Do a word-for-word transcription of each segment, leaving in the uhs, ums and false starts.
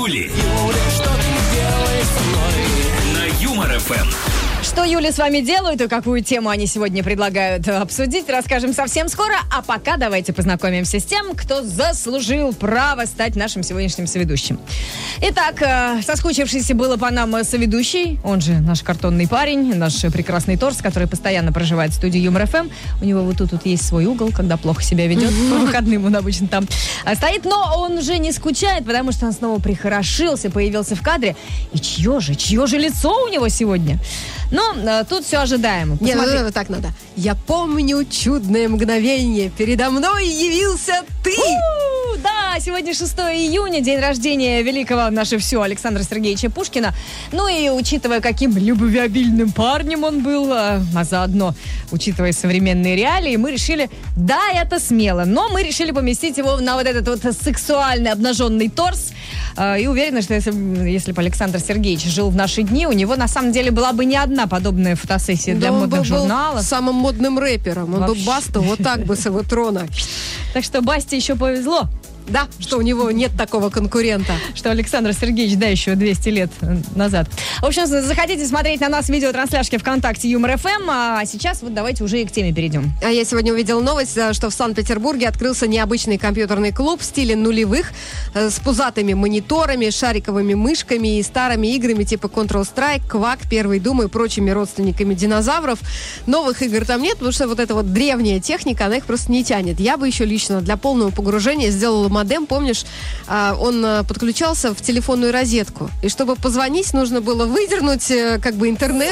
Юли. Юля, что ты делаешь со мной? На Юмор эф эм. Что Юля с вами делают и какую тему они сегодня предлагают обсудить, расскажем совсем скоро. А пока давайте познакомимся с тем, кто заслужил право стать нашим сегодняшним соведущим. Итак, соскучившийся было по нам соведущий, он же наш картонный парень, наш прекрасный торс, который постоянно проживает в студии Юмор эф эм. У него вот тут вот есть свой угол, когда плохо себя ведет. По выходным он обычно там стоит, но он уже не скучает, потому что он снова прихорошился, появился в кадре. И чье же, чье же лицо у него сегодня? Но а, тут все ожидаемо. Нет, ну, ну, так надо. Я помню чудное мгновение. Передо мной явился ты. У-у-у, да, сегодня шестого июня, день рождения великого наше все Александра Сергеевича Пушкина. Ну и учитывая, каким любвеобильным парнем он был, а, а заодно учитывая современные реалии, мы решили, да, это смело, но мы решили поместить его на вот этот вот сексуальный обнаженный торс. А, и уверена, что если, если бы Александр Сергеевич жил в наши дни, у него на самом деле была бы не одна подобная фотосессия да для модных журналов. Он был самым модным рэпером. Он Вообще. бы Басту вот так бы с его трона. Так что Басте еще повезло. Да, что у него нет такого конкурента. Что Александр Сергеевич, да, еще двести лет назад. В общем, заходите смотреть на нас в видеотрансляшке ВКонтакте Юмор эф эм. А сейчас вот давайте уже и к теме перейдем. А я сегодня увидела новость, что в Санкт-Петербурге открылся необычный компьютерный клуб в стиле нулевых с пузатыми мониторами, шариковыми мышками и старыми играми типа Counter-Strike, Quake, Первый Дум и прочими родственниками динозавров. Новых игр там нет, потому что вот эта вот древняя техника, она их просто не тянет. Я бы еще лично для полного погружения сделала модем, помнишь, он подключался в телефонную розетку. И чтобы позвонить, нужно было выдернуть как бы интернет.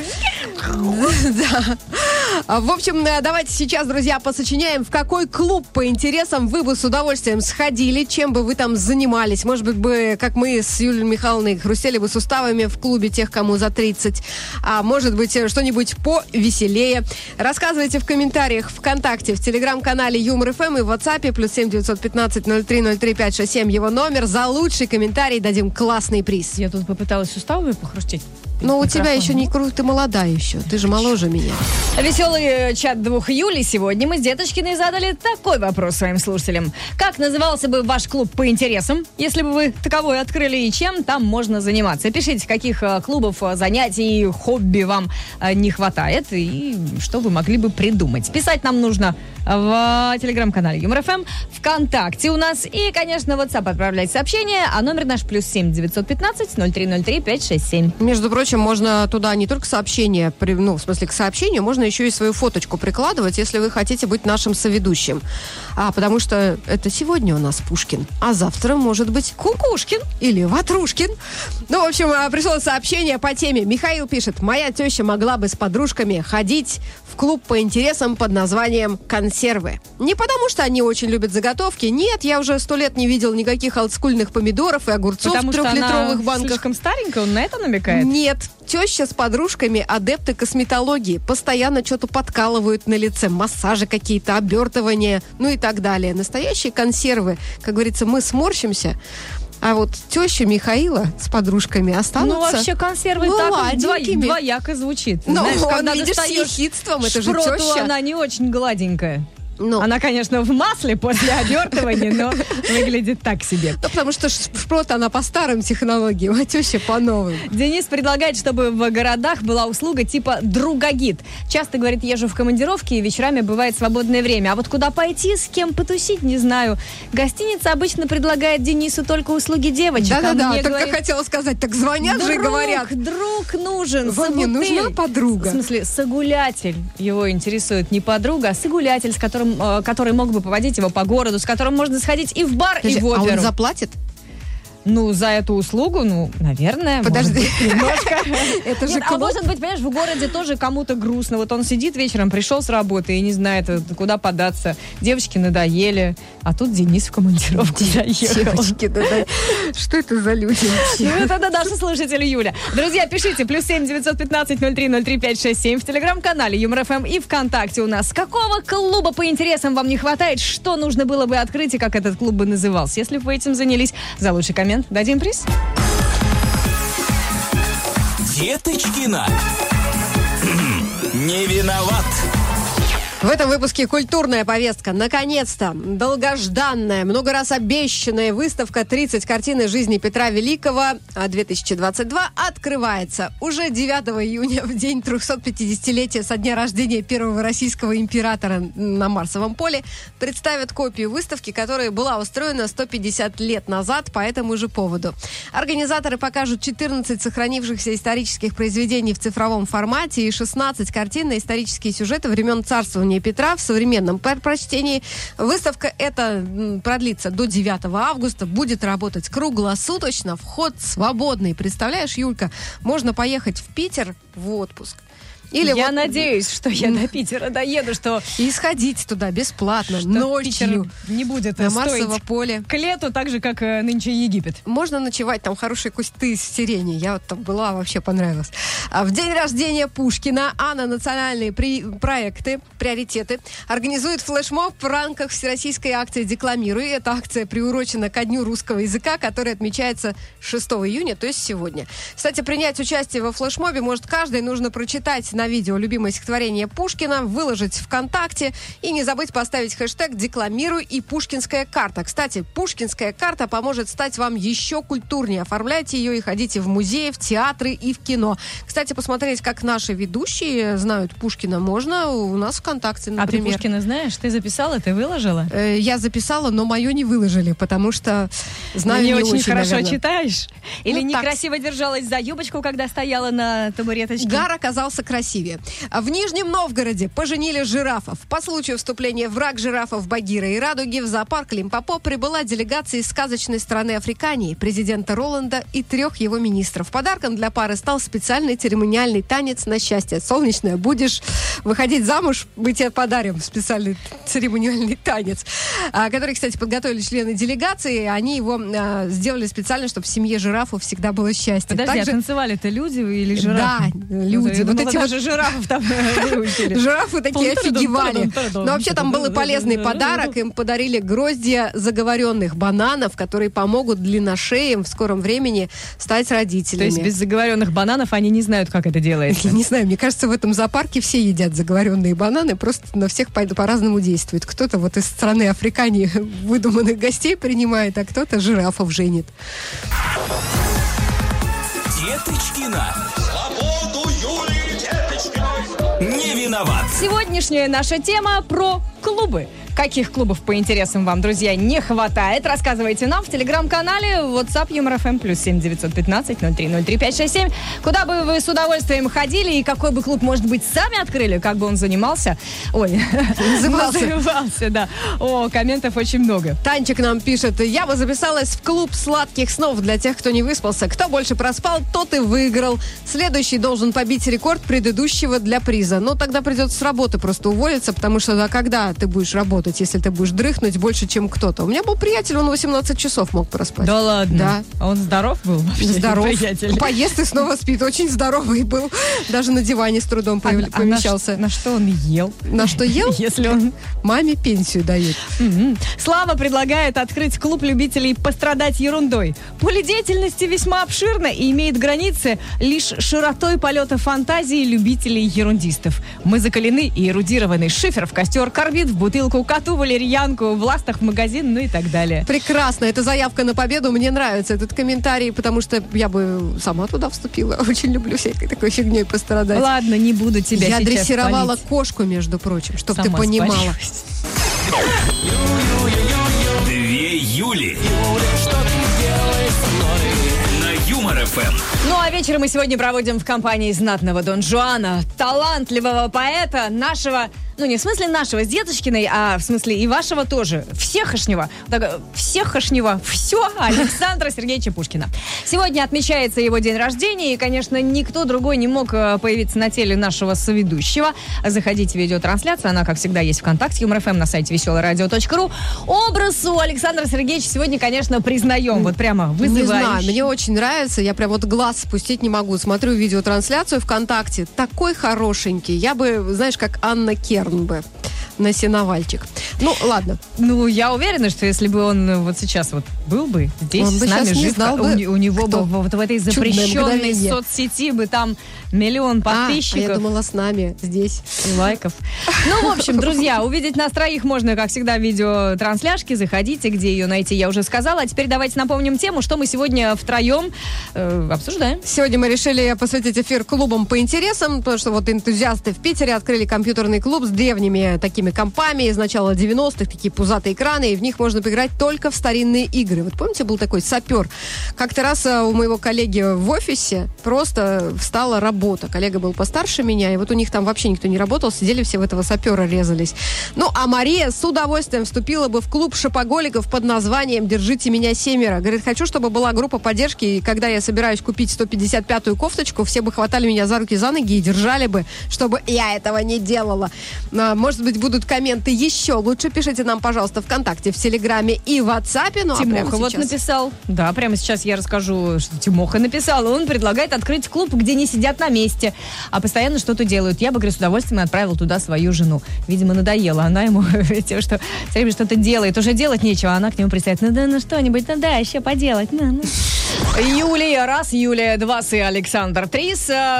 Да. В общем, давайте сейчас, друзья, посочиняем, в какой клуб по интересам вы бы с удовольствием сходили, чем бы вы там занимались. Может быть, бы, как мы с Юлией Михайловной, хрустели бы суставами в клубе тех, кому за тридцать. А может быть, что-нибудь повеселее. Рассказывайте в комментариях ВКонтакте, в телеграм-канале Юмор эф эм и в WhatsApp плюс семь девятьсот пятнадцать ноль три ноль три пять шесть семь его номер. За лучший комментарий дадим классный приз. Я тут попыталась суставами похрустеть. Но у тебя еще не круто, ты молодая еще. Ты же моложе меня. Веселый чат двух Юли. Сегодня мы с Деточкиной задали такой вопрос своим слушателям. Как назывался бы ваш клуб по интересам, если бы вы таковой открыли, и чем там можно заниматься? Пишите, каких клубов, занятий, хобби вам не хватает и что вы могли бы придумать. Писать нам нужно в телеграм-канале Юмор эф эм, ВКонтакте у нас и, конечно, в WhatsApp отправлять сообщения, а номер наш плюс семь девятьсот пятнадцать ноль три ноль три пять шесть семь. Между прочим, можно туда не только сообщения, ну, в смысле, к сообщению, можно еще и свою фоточку прикладывать, если вы хотите быть нашим соведущим. А, потому что это сегодня у нас Пушкин, а завтра может быть Кукушкин или Ватрушкин. Ну, в общем, пришло сообщение по теме. Михаил пишет: моя теща могла бы с подружками ходить в клуб по интересам под названием «Консервы». Не потому, что они очень любят заготовки. Нет, я уже сто лет не видел никаких олдскульных помидоров и огурцов потому в трехлитровых она банках. Слишком старенькая, он на это намекает? Нет. Теща с подружками адепты косметологии. Постоянно что-то подкалывают на лице. Массажи какие-то, обертывания, ну и так далее. Настоящие консервы. Как говорится, мы сморщимся. А вот теща Михаила с подружками останутся. Ну, вообще консервы ну, так дво- двояко звучит. Ну, знаешь, он, когда видишь, с ехидством, это же шпроту, теща. она не очень гладенькая. Ну. Она, конечно, в масле после обертывания, но выглядит так себе. Ну, потому что шпрот, она по старым технологиям, а теща по новым. Денис предлагает, чтобы в городах была услуга типа «Другагид». Часто, говорит, езжу в командировке, и вечерами бывает свободное время. А вот куда пойти, с кем потусить, не знаю. Гостиница обычно предлагает Денису только услуги девочек. Да-да-да, а мне только говорит, хотела сказать, так звонят друг, же и говорят. Друг нужен, Вам не нужна подруга? В смысле, согулятель. Его интересует не подруга, а согулятель, с которым который мог бы поводить его по городу, с которым можно сходить и в бар, Подожди, и в оперу. А он заплатит? Ну, за эту услугу, ну, наверное, Подожди. может быть, немножко. Это же Нет, а может быть, понимаешь, в городе тоже кому-то грустно. Вот он сидит вечером, пришел с работы и не знает, куда податься. Девочки надоели, а тут Денис в командировку заехал. Девочки надоели. Что это за люди? Ну, это наши слушатели, Юля. Друзья, пишите плюс семь девятьсот пятнадцать ноль три ноль три пять шесть семь в телеграм-канале Юмор эф эм и ВКонтакте у нас. Какого клуба по интересам вам не хватает? Что нужно было бы открыть и как этот клуб бы назывался? Если бы вы этим занялись, за лучший коммент дадим приз. Деточкина. Не виноват. В этом выпуске культурная повестка. Наконец-то долгожданная, много раз обещанная выставка «тридцать картин из жизни Петра Великого две тысячи двадцать два» открывается. Уже девятого июня, в день трехсотпятидесятилетия со дня рождения первого российского императора на Марсовом поле, представят копию выставки, которая была устроена сто пятьдесят лет назад по этому же поводу. Организаторы покажут четырнадцать сохранившихся исторических произведений в цифровом формате и шестнадцать картин на исторические сюжеты времен царствования Петра в современном прочтении. Выставка эта продлится до девятого августа, будет работать круглосуточно, вход свободный. Представляешь, Юлька, можно поехать в Питер в отпуск. Или я вот... надеюсь, что я до Питера доеду, что... И сходить туда бесплатно, что ночью. Питер не будет на стоить Марсово поле. К лету, так же, как э, нынче Египет. Можно ночевать, там хорошие кусты из сирени. Я вот там была, вообще понравилось. А в день рождения Пушкина Анна национальные при... проекты, приоритеты организует флешмоб в рамках всероссийской акции «Декламируй». Эта акция приурочена ко Дню русского языка, который отмечается шестого июня, то есть сегодня. Кстати, принять участие во флешмобе может каждый. Нужно прочитать на видео любимое стихотворение Пушкина, выложить ВКонтакте и не забыть поставить хэштег «Декламируй» и «Пушкинская карта». Кстати, Пушкинская карта поможет стать вам еще культурнее. Оформляйте ее и ходите в музеи, в театры и в кино. Кстати, посмотреть, как наши ведущие знают Пушкина, можно у нас ВКонтакте, например. А ты Пушкина знаешь? Ты записала, ты выложила? Э, я записала, но мое не выложили, потому что знаю не, не очень, очень, хорошо наверное. Читаешь? Или Ну, некрасиво держалась за юбочку, когда стояла на табуреточке? Гар оказался красивее. В Нижнем Новгороде поженили жирафов. По случаю вступления в брак жирафов Багира и Радуги в зоопарк Лимпопо прибыла делегация из сказочной страны Африкании, президента Роланда и трех его министров. Подарком для пары стал специальный церемониальный танец на счастье. Солнечная, будешь выходить замуж, мы тебе подарим специальный церемониальный танец, который, кстати, подготовили члены делегации. Они его а, сделали специально, чтобы в семье жирафов всегда было счастье. Подожди, Также... а танцевали-то люди или жирафы? Да, люди. Я вот думала, эти даже вот... жирафов там выучили. Жирафы такие офигевали. Но вообще там был и полезный подарок. Им подарили гроздья заговоренных бананов, которые помогут длинношеям в скором времени стать родителями. То есть без заговоренных бананов они не знают, как это делается? Не знаю, мне кажется, в этом зоопарке все едят заговоренные бананы, просто на всех по- по-разному действует. Кто-то вот из страны Африкании выдуманных гостей принимает, а кто-то жирафов женит. Деточкина. Свободу Юлии Деточкиной. Не виноват. Сегодняшняя наша тема про клубы. Каких клубов по интересам вам, друзья, не хватает? Рассказывайте нам в телеграм-канале WhatsApp Юмор эф эм плюс семь девятьсот пятнадцать ноль три ноль три пять шесть семь. Куда бы вы с удовольствием ходили и какой бы клуб, может быть, сами открыли, как бы он занимался? Ой, Назывался. назывался, да. О, комментов очень много. Танчик нам пишет: я бы записалась в клуб сладких снов для тех, кто не выспался. Кто больше проспал, тот и выиграл. Следующий должен побить рекорд предыдущего для приза. Но тогда придется с работы просто уволиться, потому что а когда ты будешь работать, если ты будешь дрыхнуть больше, чем кто-то? У меня был приятель, он восемнадцать часов мог проспать. Да ладно? Да. А он здоров был вообще? Здоров. Приятель? Поест и снова спит. Очень здоровый был. Даже на диване с трудом А, появ- а помещался. на, ш- на что он ел? На что ел? Если он... Маме пенсию дает. Мгм. Слава предлагает открыть клуб любителей пострадать ерундой. Поле деятельности весьма обширно и имеет границы лишь широтой полета фантазии любителей ерундистов. Мы закалены и эрудированы. Шифер в костер, корбит в бутылку, коту валерьянку, в ластах в магазин, ну и так далее. Прекрасно. Это заявка на победу. Мне нравится этот комментарий, потому что я бы сама туда вступила. Очень люблю всякой такой фигней пострадать. Ладно, не буду тебя Я сейчас дрессировала палить. кошку, между прочим, чтобы ты Сама понимала. спалилась. Две Юли. На Юмор эф эм. Ну а вечер мы сегодня проводим в компании знатного Дон Жуана, талантливого поэта, нашего, ну не в смысле нашего с Деточкиной, а в смысле и вашего тоже, всехошнего, так, всехошнего, все Александра Сергеевича Пушкина. Сегодня отмечается его день рождения, и, конечно, никто другой не мог появиться на теле нашего соведущего. Заходите в видеотрансляцию, она, как всегда, есть ВКонтакте, Юмор эф эм, на сайте веселое радио точка ру. Образ у Александра Сергеевича сегодня, конечно, признаем, вот прямо вызывающий. Не знаю, мне очень нравится. Я прям вот глаз спустить не могу. Смотрю видеотрансляцию ВКонтакте. Такой хорошенький. Я бы, знаешь, как Анна Керн бы на сеновальчик. Ну, ладно. Ну, я уверена, что если бы он вот сейчас вот был бы здесь Он с бы нами сейчас не жив, знал у, бы, у него кто? бы вот в этой Чудное запрещенной мгновение. соцсети бы там миллион подписчиков. А, а я думала, с нами здесь. И лайков. Ну, в общем, друзья, увидеть нас троих можно, как всегда, в видеотрансляшке. Заходите, где ее найти, я уже сказала. А теперь давайте напомним тему, что мы сегодня втроем э, обсуждаем. Сегодня мы решили посвятить эфир клубам по интересам, потому что вот энтузиасты в Питере открыли компьютерный клуб с древними такими компами из начала девяностых, такие пузатые экраны, и в них можно поиграть только в старинные игры. Вот помните, был такой сапер? Как-то раз у моего коллеги в офисе просто встала работа. Коллега был постарше меня, и вот у них там вообще никто не работал, сидели все в этого сапера резались. Ну, а Мария с удовольствием вступила бы в клуб шопоголиков под названием «Держите меня семеро». Говорит, хочу, чтобы была группа поддержки, и когда я собираюсь купить сто пятьдесят пятую кофточку, все бы хватали меня за руки, за ноги и держали бы, чтобы я этого не делала. А, может быть, будут комменты еще. Лучше пишите нам, пожалуйста, ВКонтакте, в Телеграме и в WhatsApp. Ну, а Тимоха прямо вот сейчас... написал. Да, прямо сейчас я расскажу, что Тимоха написал. Он предлагает открыть клуб, где не сидят на месте, а постоянно что-то делают. Я бы, говорю, с удовольствием отправил туда свою жену. Видимо, надоело. Она ему тем, что все время что-то делает. Уже делать нечего, а она к нему пристает. Ну да, ну что-нибудь, ну да, еще поделать. Ну, ну. Юлия раз, Юлия два и Александр три.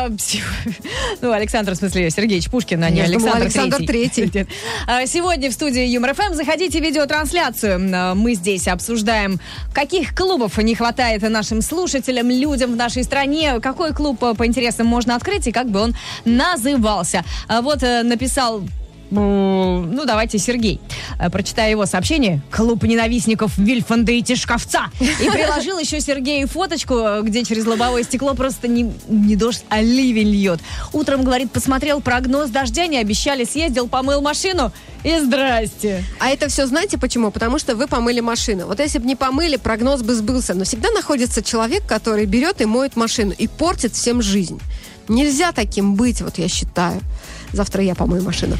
Ну, Александр, в смысле, Сергеевич Пушкин, а не Я Александр, думала, Александр Третий. Третий. Сегодня в студии Юмор ФМ заходите в видеотрансляцию. Мы здесь обсуждаем, каких клубов не хватает нашим слушателям, людям в нашей стране, какой клуб по интересам можно открыть и как бы он назывался. Вот написал... Ну, давайте Сергей. Прочитаю его сообщение. Клуб ненавистников Вильфанда и Тишковца. И приложил еще Сергею фоточку, где через лобовое стекло просто не, не дождь, а ливень льет. Утром, говорит, посмотрел прогноз дождя, не обещали, съездил, помыл машину и здрасте. А это все знаете почему? Потому что вы помыли машину. Вот если бы не помыли, прогноз бы сбылся. Но всегда находится человек, который берет и моет машину и портит всем жизнь. Нельзя таким быть, вот я считаю. Завтра я помою машину.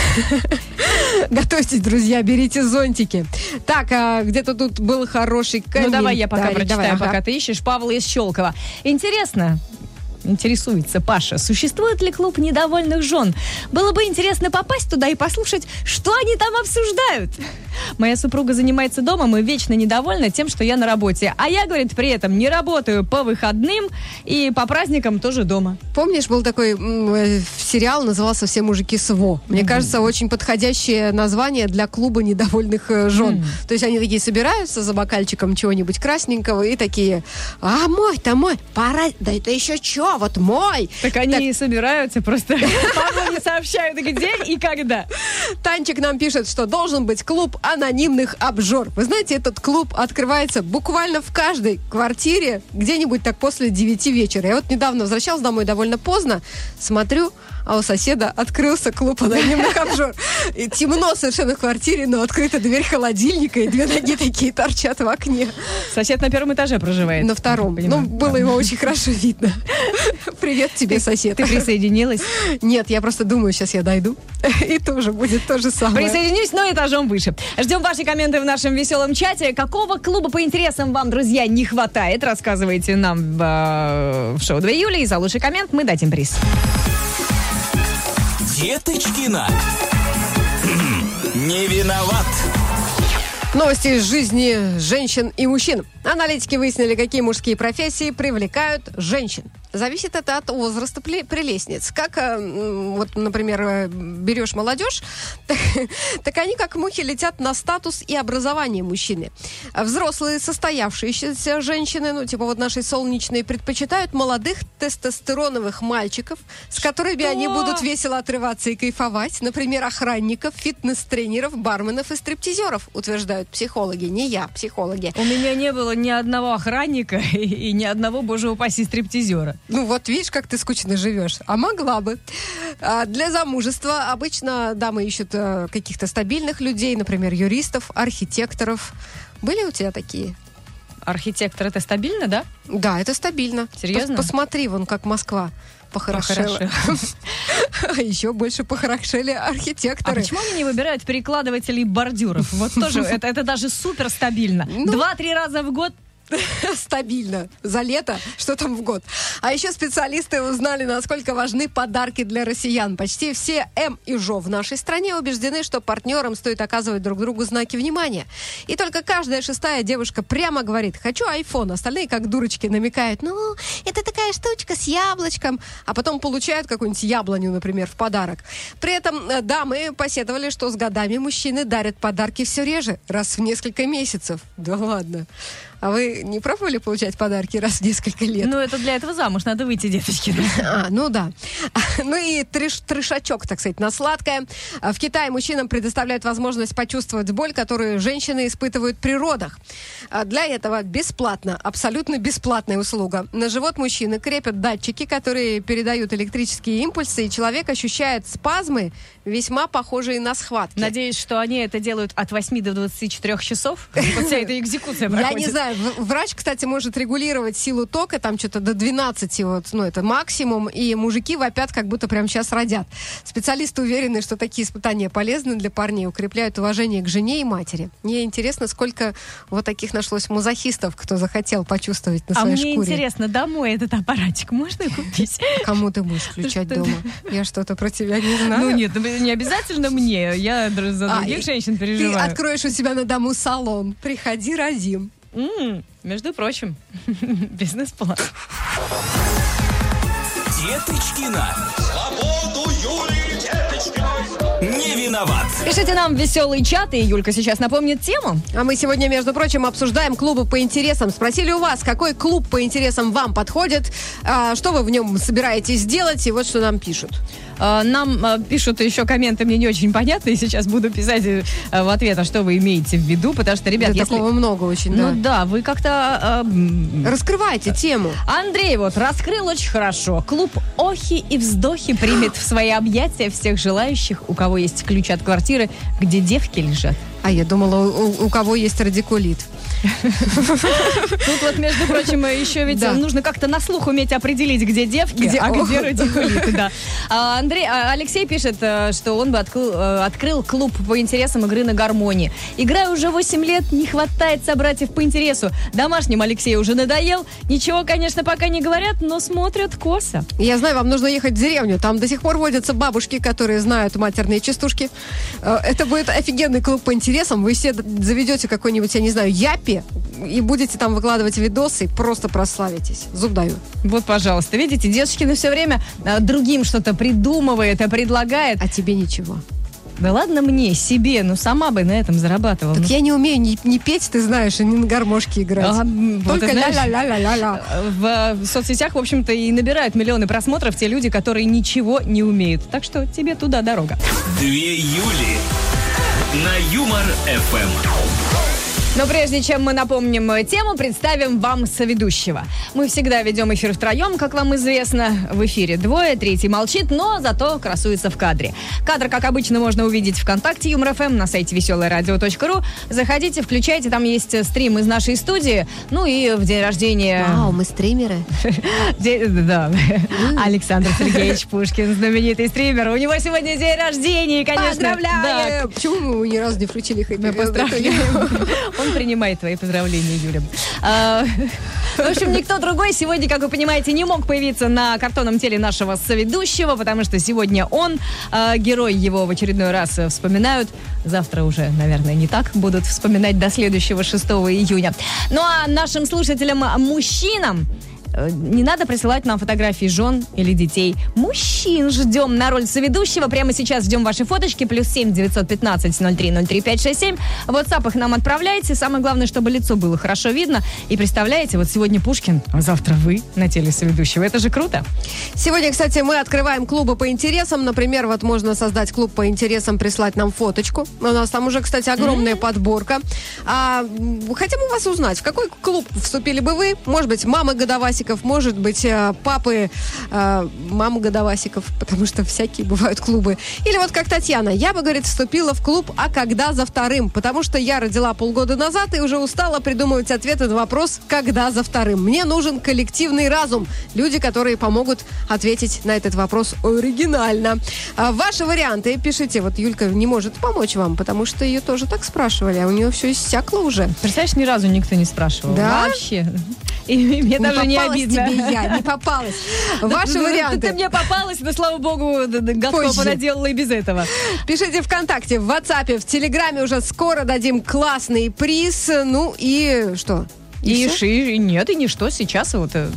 Готовьтесь, друзья, берите зонтики. Так, а где-то тут был хороший комментарий. Ну, давай я пока прочитаю, давай, пока ага. ты ищешь. Павел из Щелково. Интересно... Интересуется Паша, существует ли клуб недовольных жен? Было бы интересно попасть туда и послушать, что они там обсуждают. Моя супруга занимается домом и вечно недовольна тем, что я на работе. А я, говорит, при этом не работаю по выходным и по праздникам тоже дома. Помнишь, был такой м, сериал, назывался «Все мужики СВО». Мне mm-hmm. кажется, очень подходящее название для клуба недовольных э, жен. Mm-hmm. То есть они такие собираются за бокальчиком чего-нибудь красненького и такие, а мой-то мой, пора, да это еще что? Вот мой. Так они так... и собираются, просто Павлу не сообщают, где и когда. Танчик нам пишет, что должен быть клуб анонимных обжор. Вы знаете, этот клуб открывается буквально в каждой квартире где-нибудь так после девяти вечера. Я вот недавно возвращалась домой довольно поздно, смотрю, а у соседа открылся клуб анонимных обжор. И темно совершенно в квартире, но открыта дверь холодильника, и две ноги такие торчат в окне. Сосед на первом этаже проживает. На втором. Ну, было его очень хорошо видно. Привет тебе, сосед. Ты присоединилась? Нет, я просто думаю, сейчас я дойду, и тоже будет то же самое. Присоединюсь, но этажом выше. Ждем ваши комменты в нашем веселом чате. Какого клуба по интересам вам, друзья, не хватает? Рассказывайте нам в, в шоу две Юли. И за лучший коммент мы дадим приз. Деточкина. Не виноват. Новости из жизни женщин и мужчин. Аналитики выяснили, какие мужские профессии привлекают женщин. Зависит это от возраста прелестниц. Как, вот, например, берешь молодежь, так, так они как мухи летят на статус и образование мужчины. Взрослые состоявшиеся женщины, ну, типа вот наши солнечные, предпочитают молодых тестостероновых мальчиков, с которыми Что? Они будут весело отрываться и кайфовать. Например, охранников, фитнес-тренеров, барменов и стриптизеров, утверждают психологи. Не я, психологи. У меня не было ни одного охранника и, и ни одного, боже упаси, стриптизера. Ну вот видишь, как ты скучно живешь. А могла бы. А для замужества обычно дамы ищут а, каких-то стабильных людей, например, юристов, архитекторов. Были у тебя такие? Архитектор — это стабильно, да? Да, это стабильно. Серьезно? Пос- посмотри, вон как Москва похорошела. А еще больше похорошели архитекторы. А почему они не выбирают перекладывателей бордюров? Вот тоже, это, это даже супер стабильно. Ну, Два-три раза в год стабильно за лето, что там в год. А еще специалисты узнали, насколько важны подарки для россиян. Почти все М и Жо в нашей стране убеждены, что партнерам стоит оказывать друг другу знаки внимания. И только каждая шестая девушка прямо говорит: хочу айфон. Остальные, как дурочки, намекают: ну, это такая штучка с яблочком. А потом получают какую-нибудь яблоню, например, в подарок. При этом дамы посетовали, что с годами мужчины дарят подарки все реже, раз в несколько месяцев. Да ладно. А вы не пробовали получать подарки раз в несколько лет? Ну, это для этого замуж надо выйти, деточки. А, ну да. Ну и треш, трешачок, так сказать, на сладкое. В Китае мужчинам предоставляют возможность почувствовать боль, которую женщины испытывают при родах. Для этого бесплатно, абсолютно бесплатная услуга. На живот мужчины крепят датчики, которые передают электрические импульсы, и человек ощущает спазмы, весьма похожие на схватки. Надеюсь, что они это делают от восьми до двадцати четырёх часов. Вот вся эта экзекуция проходит. Я не знаю. Врач, кстати, может регулировать силу тока, там что-то до двенадцати, вот, ну, это максимум, и мужики вопят, как будто прямо сейчас родят. Специалисты уверены, что такие испытания полезны для парней, укрепляют уважение к жене и матери. Мне интересно, сколько вот таких нашлось мазохистов, кто захотел почувствовать на своей а шкуре. А мне интересно, домой этот аппаратик можно купить? Кому ты будешь включать дома? Я что-то про тебя не знаю. Ну нет, не обязательно мне, я за других женщин переживаю. Ты откроешь у себя на дому салон. Приходи, родим. Mm, между прочим, бизнес-план. Деточкина. Свободу Юлии Деточкиной. Не виноват. Пишите нам в веселый чат, и Юлька сейчас напомнит тему. А мы сегодня, между прочим, обсуждаем клубы по интересам. Спросили у вас, какой клуб по интересам вам подходит, а, что вы в нем собираетесь делать, и вот что нам пишут. Нам пишут еще комменты, мне не очень понятно, и сейчас буду писать в ответ, а что вы имеете в виду, потому что, ребят, да, если... такого много очень, да. Ну да, вы как-то... Э... Раскрывайте тему. Андрей вот раскрыл очень хорошо. Клуб «Охи и вздохи» примет в свои объятия всех желающих, у кого есть ключ от квартиры, где девки лежат. А я думала, у, у кого есть радикулит. Тут вот, между прочим, еще ведь да. нужно как-то на слух уметь определить, где девки, где, а где радикулиты. Да. А, Андрей, а, Алексей пишет, что он бы открыл, открыл клуб по интересам игры на гармонии. Играю уже восемь лет, не хватает собратьев по интересу. Домашним Алексею уже надоел. Ничего, конечно, пока не говорят, но смотрят косо. Я знаю, вам нужно ехать в деревню. Там до сих пор водятся бабушки, которые знают матерные частушки. Это будет офигенный клуб по интересам. Вы все заведете какой-нибудь, я не знаю, япи и будете там выкладывать видосы и просто прославитесь. Зуб даю. Вот, пожалуйста. Видите, Деточкина все время а, другим что-то придумывает и предлагает. А тебе ничего. Да ладно мне, себе, ну сама бы на этом зарабатывала. Так ну. я не умею ни, ни петь, ты знаешь, и ни на гармошке играть. А, Только вот, ля-ля-ля-ля-ля-ля. В, в соцсетях, в общем-то, и набирают миллионы просмотров те люди, которые ничего не умеют. Так что тебе туда дорога. Две Юли на Юмор-эф эм. Но прежде чем мы напомним тему, представим вам соведущего. Мы всегда ведем эфир втроем, как вам известно. В эфире двое, третий молчит, но зато красуется в кадре. Кадр, как обычно, можно увидеть ВКонтакте Юмор-эф эм, на сайте веселое радио точка ру. Заходите, включайте, там есть стрим из нашей студии. Ну и в день рождения... Вау, мы стримеры. Да. Александр Сергеевич Пушкин, знаменитый стример. У него сегодня день рождения, конечно. Поздравляем! Почему мы ни разу не включили их? Мы поздравляем. Он принимает твои поздравления, Юля. А, в общем, никто другой сегодня, как вы понимаете, не мог появиться на картонном теле нашего соведущего, потому что сегодня он, а, герой, его в очередной раз вспоминают. Завтра уже, наверное, не так будут вспоминать до следующего шестого июня. Ну а нашим слушателям-мужчинам не надо присылать нам фотографии жен или детей. Мужчин ждем на роль соведущего. Прямо сейчас ждем ваши фоточки. Плюс семь девятьсот пятнадцать ноль три ноль три пять шесть семь. В WhatsApp их нам отправляйте. Самое главное, чтобы лицо было хорошо видно. И представляете, вот сегодня Пушкин, а завтра вы на теле соведущего. Это же круто. Сегодня, кстати, мы открываем клубы по интересам. Например, вот можно создать клуб по интересам, прислать нам фоточку. У нас там уже, кстати, огромная mm-hmm. подборка. А, хотим у вас узнать, в какой клуб вступили бы вы? Может быть, мамы Годовасик годовасиков, может быть, э, папы, э, мамы годовасиков, потому что всякие бывают клубы. Или вот как Татьяна. Я бы, говорит, вступила в клуб «А когда за вторым?» Потому что я родила полгода назад и уже устала придумывать ответы на вопрос «Когда за вторым?». Мне нужен коллективный разум. Люди, которые помогут ответить на этот вопрос оригинально. А ваши варианты пишите. Вот Юлька не может помочь вам, потому что ее тоже так спрашивали, а у нее все иссякло уже. Представляешь, ни разу никто не спрашивал. Да? Вообще. И мне Не даже не попалась обидно. тебе я, не попалась. Ваши варианты. Ты мне попалась, да, слава богу, Господа Позже. понаделала и без этого. Пишите ВКонтакте, в WhatsApp, в Телеграме уже скоро дадим классный приз. Ну и что? И, И ши, и нет, и ничто. Сейчас вот... э,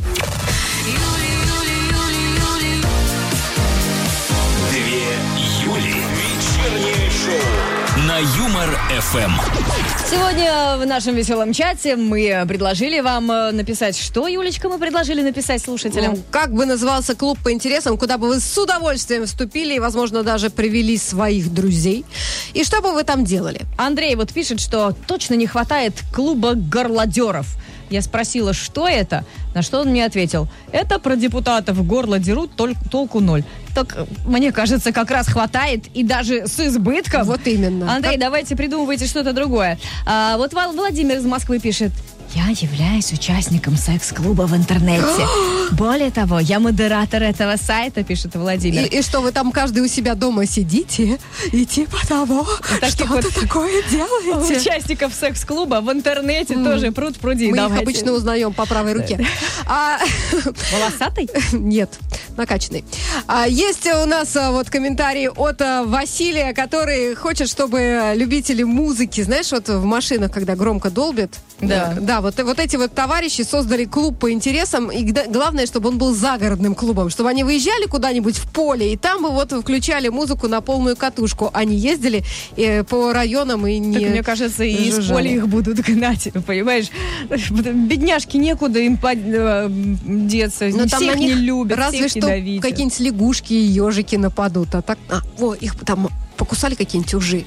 Две Юли. Вечернее шоу на Юмор-эф эм. Сегодня в нашем веселом чате мы предложили вам э, написать... Что, Юлечка, мы предложили написать слушателям? Ну, как бы назывался клуб по интересам, куда бы вы с удовольствием вступили и, возможно, даже привели своих друзей. И что бы вы там делали? Андрей вот пишет, что точно не хватает клуба горлодеров. Я спросила, что это, на что он мне ответил: это про депутатов, горло дерут, толь- толку ноль. Так, мне кажется, как раз хватает, и даже с избытком. Вот именно. Андрей, Как- давайте придумывайте что-то другое. А, вот Вал- Владимир из Москвы пишет: я являюсь участником секс-клуба в интернете. Более того, я модератор этого сайта, пишет Владимир. И, и что, вы там каждый у себя дома сидите и типа того, таких что вот вы такое делаете? Участников секс-клуба в интернете тоже пруд-пруди. Мы Давайте. их обычно узнаем по правой руке. А, Волосатый? Нет, накачанный. А, есть у нас а, вот комментарий от а, Василия, который хочет, чтобы любители музыки, знаешь, вот в машинах, когда громко долбят, Да. э, да, вот, вот эти вот товарищи создали клуб по интересам, и гда- главное, чтобы он был загородным клубом, чтобы они выезжали куда-нибудь в поле, и там бы вот включали музыку на полную катушку. Они ездили э, по районам и не Так, мне кажется, и из жужжали. поля их будут гнать, понимаешь? Бедняжки, некуда им под- э, деться. Но там всех на них не любят, разве всех что ненавидят. какие-нибудь лягушки и ежики нападут. А так, а, о, их там покусали какие-нибудь ужи.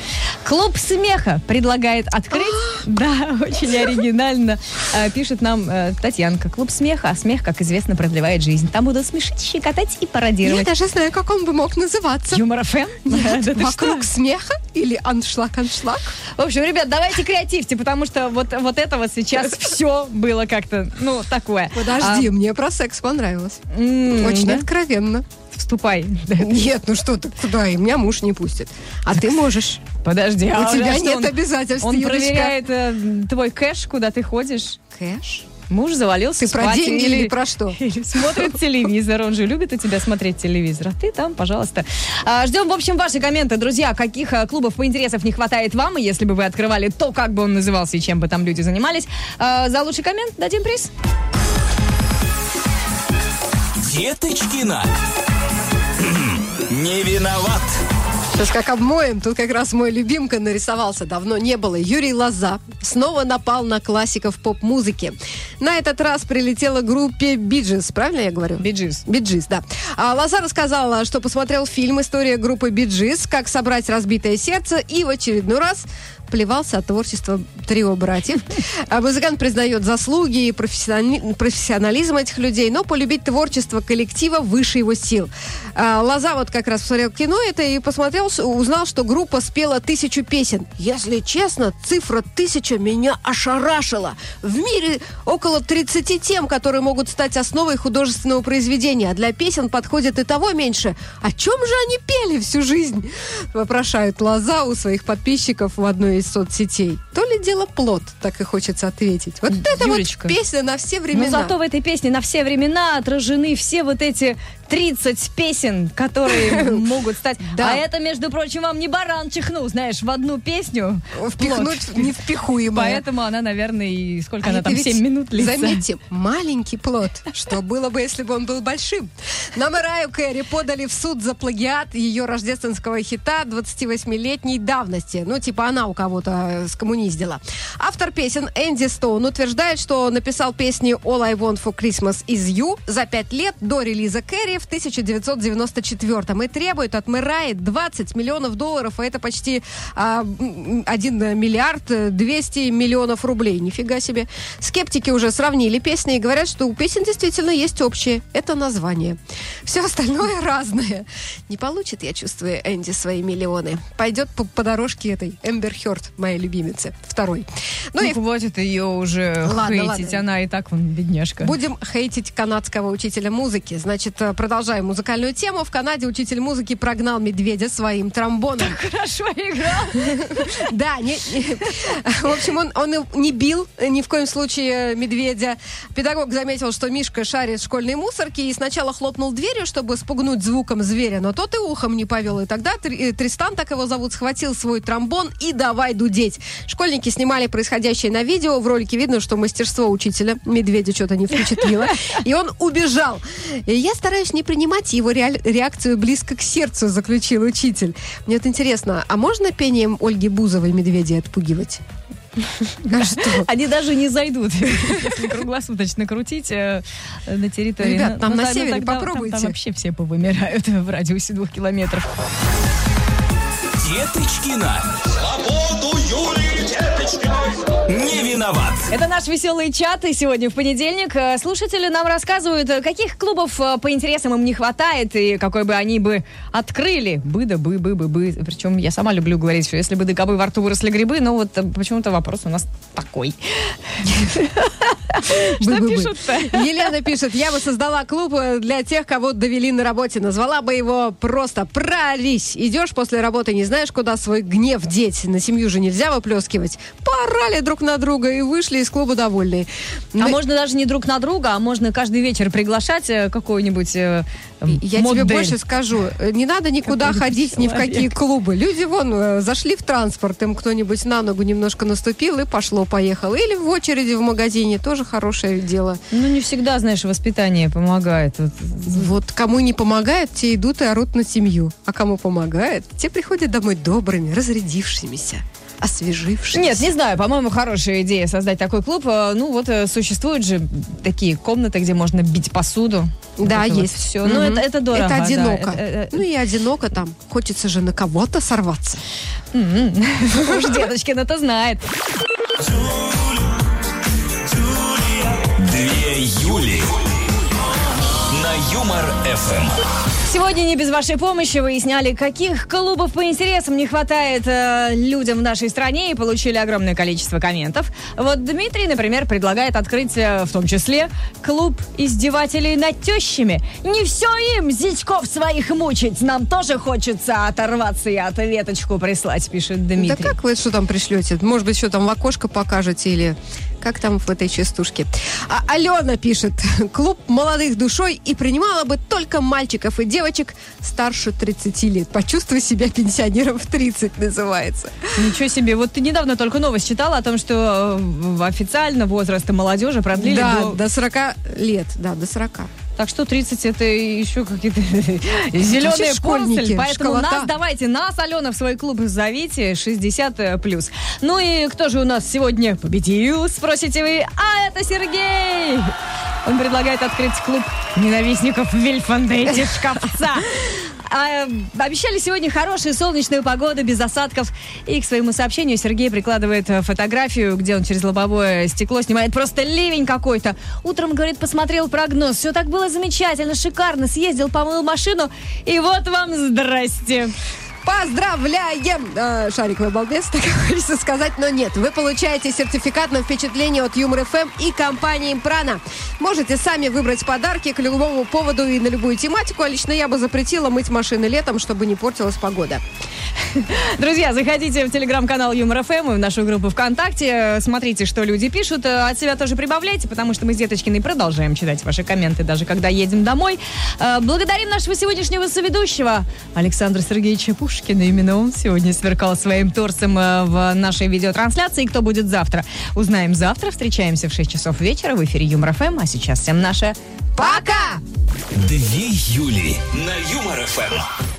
Клуб смеха предлагает открыть. Да, очень оригинально. Э, Пишет нам э, Татьянка. Клуб смеха, а смех, как известно, продлевает жизнь. Там будут смешить, щекотать и Я пародировать. даже знаю, как он бы мог называться. Юмор-ФМ? Да ты Вокруг что? смеха или аншлаг-аншлаг? В общем, ребят, давайте креативьте, потому что вот, вот это вот сейчас все было как-то, ну, такое. Подожди, мне про секс понравилось. А, м, Очень да? откровенно. Вступай. Нет, ну что ты, куда? И меня муж не пустит. А ты можешь. Подожди, У а тебя что, нет он- обязательств, Он Юлечка. проверяет э, твой кэш, куда ты ходишь. Кэш? Муж завалился Ты про спать деньги или про что? или смотрит телевизор. Он же любит у тебя смотреть телевизор. А ты там, пожалуйста. А, ждем, в общем, ваши комменты. Друзья, каких а, клубов по интересам не хватает вам? И если бы вы открывали, то как бы он назывался и чем бы там люди занимались. А, за лучший коммент дадим приз. Деточкина. Не виноват. Сейчас как обмоем, тут как раз мой любимка нарисовался, давно не было. Юрий Лоза снова напал на классиков поп-музыки. На этот раз прилетела группе Биджис, правильно я говорю? Биджис. Биджис, да. А Лоза рассказала, что посмотрел фильм «История группы Биджис. Как собрать разбитое сердце», и в очередной раз плевался от творчества трио братьев. А музыкант признает заслуги и профессионали- профессионализм этих людей, но полюбить творчество коллектива выше его сил. А Лоза вот как раз посмотрел кино это и посмотрел, с- узнал, что группа спела тысячу песен. Если честно, цифра тысяча меня ошарашила. В мире около тридцати тем, которые могут стать основой художественного произведения, а для песен подходит и того меньше. О чем же они пели всю жизнь? Вопрошает Лоза у своих подписчиков в одной из соцсетей. То ли дело плод, так и хочется ответить. Вот это Юлечка. вот песня на все времена. Но зато в этой песне на все времена отражены все вот эти тридцать песен, которые могут стать... Да. А это, между прочим, вам не баран чихнул, знаешь, в одну песню. Впихнуть плод. невпихуемое. Поэтому она, наверное, и сколько А она это там, ведь, семь минут длится. Заметьте, маленький плод. Что было бы, если бы он был большим? На Мэрайю Кэрри подали в суд за плагиат ее рождественского хита двадцативосьмилетней давности. Ну, типа она у кого-то скоммуниздила. Автор песен Энди Стоун утверждает, что написал песни All I Want for Christmas Is You за пять лет до релиза Кэрри в тысяча девятьсот девяносто четвёртом и требует от Мэрайи двадцать миллионов долларов, а это почти а, один миллиард двести миллионов рублей. Нифига себе. Скептики уже сравнили песни и говорят, что у песен действительно есть общее. Это название. Все остальное разное. Не получит, я чувствую, Энди свои миллионы. Пойдет по, по дорожке этой Эмбер Хёрд, моей любимицы. Второй. Ну, ну и хватит ее уже ладно, хейтить. Ладно. Она и так, вон, бедняжка. Будем хейтить канадского учителя музыки. Значит, продолжаем музыкальную тему. В Канаде учитель музыки прогнал медведя своим тромбоном. Так хорошо играл. Да, в общем, он не бил ни в коем случае медведя. Педагог заметил, что Мишка шарит в школьной мусорке и сначала хлопнул дверью, чтобы спугнуть звуком зверя, но тот и ухом не повел. И тогда Тристан, так его зовут, схватил свой тромбон и давай дудеть. Школьники снимали происходящее на видео. В ролике видно, что мастерство учителя медведя что-то не впечатлило. И он убежал. Я стараюсь не принимать его реакцию близко к сердцу, заключил учитель. Мне вот интересно, а можно пением Ольги Бузовой медведей отпугивать? А что? Они даже не зайдут, если круглосуточно крутить э, на территории. Ребят, там ну, на ну, севере тогда, попробуйте. Там, там вообще все повымирают в радиусе двух километров. Деточкина. Свободу Юлии Деточкиной. Не виноват. Это наш веселый чат, и сегодня в понедельник слушатели нам рассказывают, каких клубов по интересам им не хватает, и какой бы они бы открыли. Бы да бы, бы, бы, бы. Причем я сама люблю говорить, что если бы до кобы во рту выросли грибы, но вот почему-то вопрос у нас такой. Что пишут-то? Елена пишет, я бы создала клуб для тех, кого довели на работе. Назвала бы его просто «Прорись». Идешь после работы, не знаешь, куда свой гнев деть. На семью же нельзя выплескивать. Поорали друг на друга и вышли из клуба довольные. А Мы... можно даже не друг на друга, а можно каждый вечер приглашать какой-нибудь э, Я модель. тебе больше скажу. Не надо никуда ходить ни в какие клубы. Люди вон зашли в транспорт, им кто-нибудь на ногу немножко наступил и пошло-поехало. Или в очереди в магазине. Тоже хорошее дело. Ну, не всегда, знаешь, воспитание помогает. Вот кому не помогает, те идут и орут на семью. А кому помогает, те приходят домой добрыми, разрядившимися, освежившимися. Нет, не знаю, по-моему, хорошая идея создать такой клуб. Ну, вот существуют же такие комнаты, где можно бить посуду. Да, вот есть. Вот все. Mm-hmm. Ну, это, это дорого. Это одиноко. Да, это, это... Ну, и одиноко там. Хочется же на кого-то сорваться. Уж Деточкина-то знает. Две Юли на Юмор эф эм. Сегодня не без вашей помощи выясняли, каких клубов по интересам не хватает э, людям в нашей стране, и получили огромное количество комментов. Вот Дмитрий, например, предлагает открыть э, в том числе клуб издевателей над тещами. Не все им зятьков своих мучить, нам тоже хочется оторваться и ответочку прислать, пишет Дмитрий. Да как вы что там пришлете? Может быть, что там в окошко покажете или... Как там в этой частушке? А Алена пишет, клуб молодых душой и принимала бы только мальчиков и девочек старше тридцати лет. Почувствуй себя пенсионером в тридцать называется. Ничего себе. Вот ты недавно только новость читала о том, что официально возраст молодежи продлили да, до... до сорока лет. Да, до сорока. Так что тридцать это еще какие-то зеленые поросли. Поэтому школота. нас, давайте, нас, Алена, в свой клуб зовите, шестьдесят плюс. Ну и кто же у нас сегодня победил, спросите вы? А это Сергей! Он предлагает открыть клуб ненавистников Вильфандейти Шкафца. А, обещали сегодня хорошую солнечную погоду, без осадков. И к своему сообщению Сергей прикладывает фотографию, где он через лобовое стекло снимает просто ливень какой-то. Утром, говорит, посмотрел прогноз. Все так было замечательно, шикарно. Съездил, помыл машину. И вот вам здрасте. Поздравляем! Э, шариковый балбес, так хочется сказать, но нет. Вы получаете сертификат на впечатление от Юмор эф эм и компании Импрана. Можете сами выбрать подарки к любому поводу и на любую тематику. А лично я бы запретила мыть машины летом, чтобы не портилась погода. Друзья, заходите в телеграм-канал Юмор эф эм и в нашу группу ВКонтакте. Смотрите, что люди пишут. От себя тоже прибавляйте, потому что мы с Деточкиной продолжаем читать ваши комменты, даже когда едем домой. Благодарим нашего сегодняшнего соведущего Александра Сергеевича Пушкина. Именно он сегодня сверкал своим торсом в нашей видеотрансляции. Кто будет завтра? Узнаем завтра. Встречаемся в шесть часов вечера в эфире Юмор эф эм. А сейчас всем наше пока! Две Юли на Юмор эф эм.